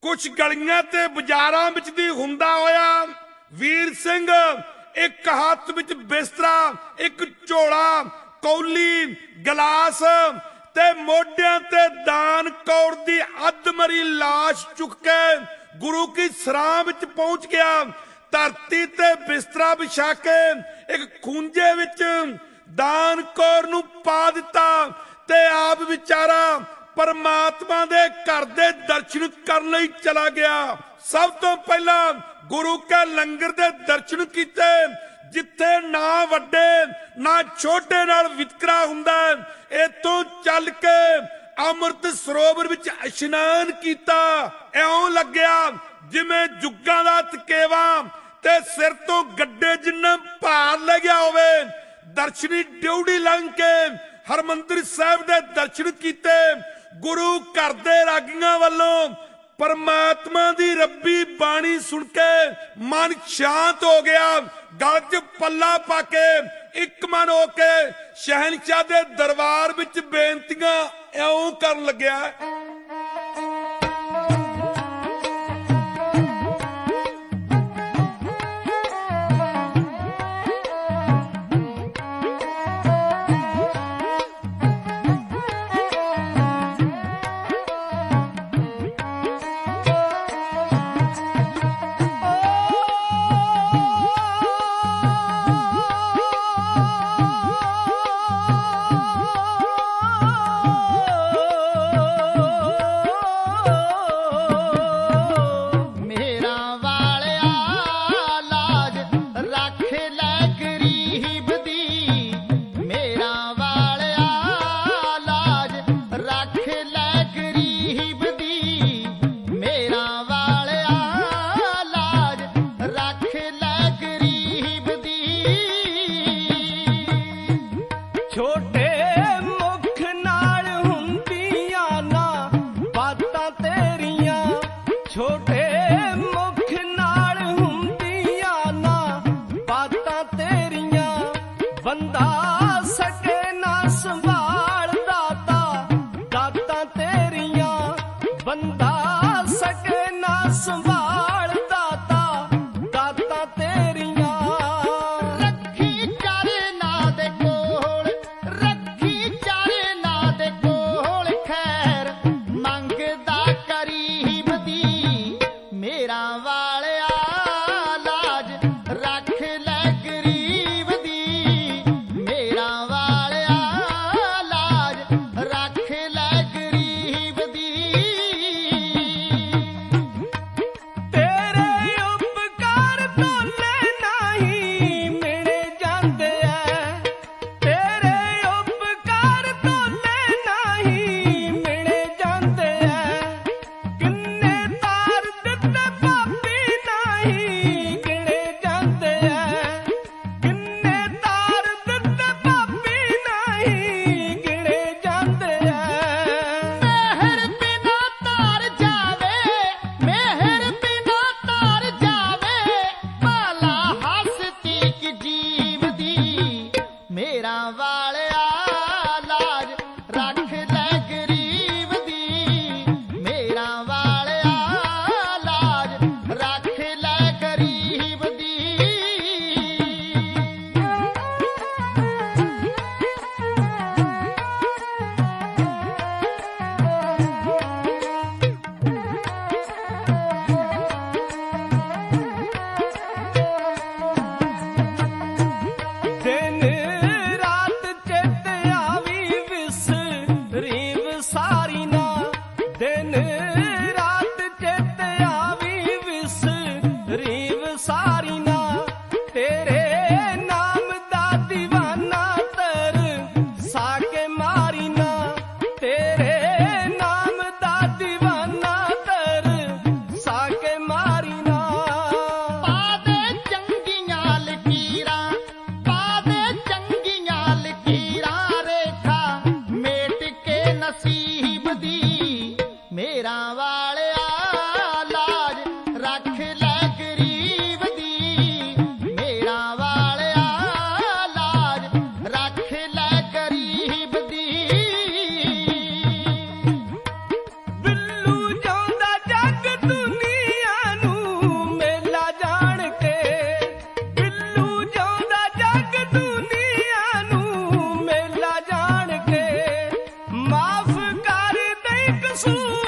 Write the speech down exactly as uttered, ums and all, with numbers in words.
कुछ गलियां ते बाजारां विच दी हुंदा होया वीर सिंह एक हाथ विच बिस्तरा, एक झोला, कौली, गिलास ते मोढियां ते दान कौर दी अधमरी लाश चुक के गुरु की सराह विच पहुंच गया। धरती ते बिस्तरा बिछा के एक खूंजे विच दान कौर नूं पा दिता ते आप विचारा परमात्मा दे घर दे दर्शन करन लई चला गया। सब तो पहला गुरु के लंगर दे दर्शन कीते, जिथे ना वड्डे ना छोटे नाल वितकरा हुंदा। इथों चल के अमृत सरोवर विच इशनान कीता। इउं लग्या जिवें जुगां दा तकेवा ते सिर तो गड्डे जिन्ना भार ले गया होवे। दर्शनी ड्योढ़ी लंघ के हरमंदिर साहिब दे दर्शन कीते। गुरु घर दे रागियां वल्लों परमात्मा दी रब्बी बाणी सुन के मन शांत हो गया। गल च पल्ला पाके एक मन हो के शहनशाह दे दरबार विच बेनतियां इउं करन लग्या। बिल्लू जांदा जग तू ਸੀ